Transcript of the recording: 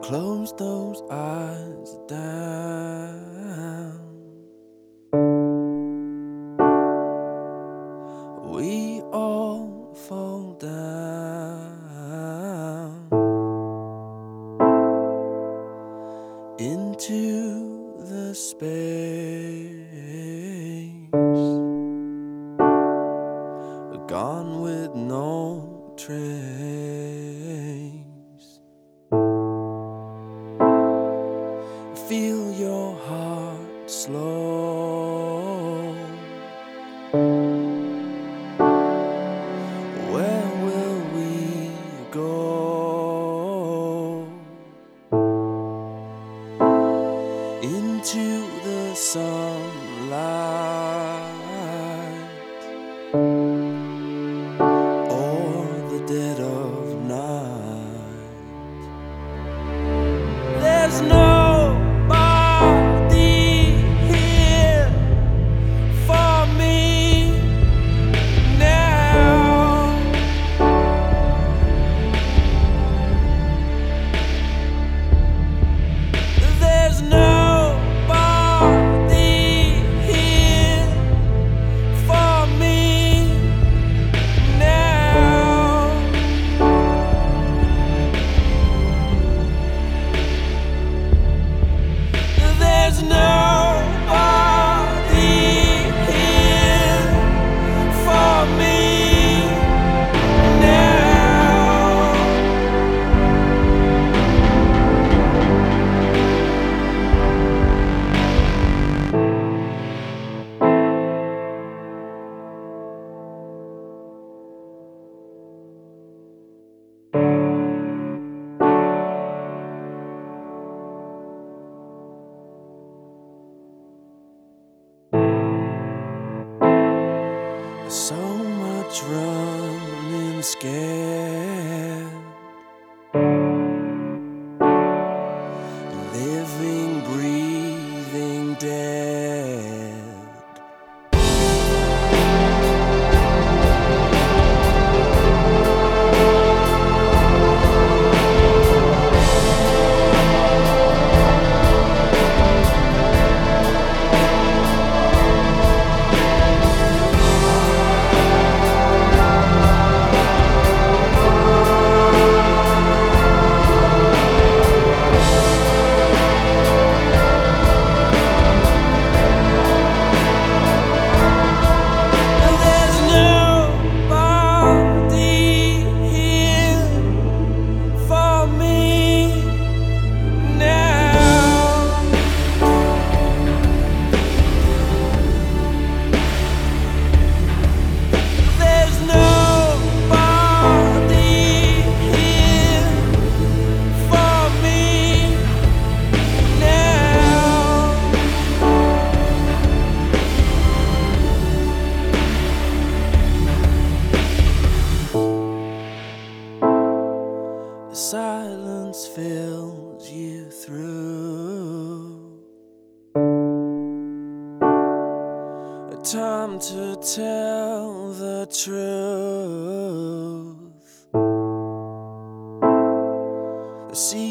Close those eyes down. We all fall down into the space, gone with no trace. Feel your heart slow. Where will we go? Into the sunlight or the dead of night. There's nobody here for me now. There's nobody here for me now. There's nobody here for me now. So much running scared, living, breathing dead. There's nobody here for me now. There's nobody here for me now. The silence fills you through. A time to tell the truth. See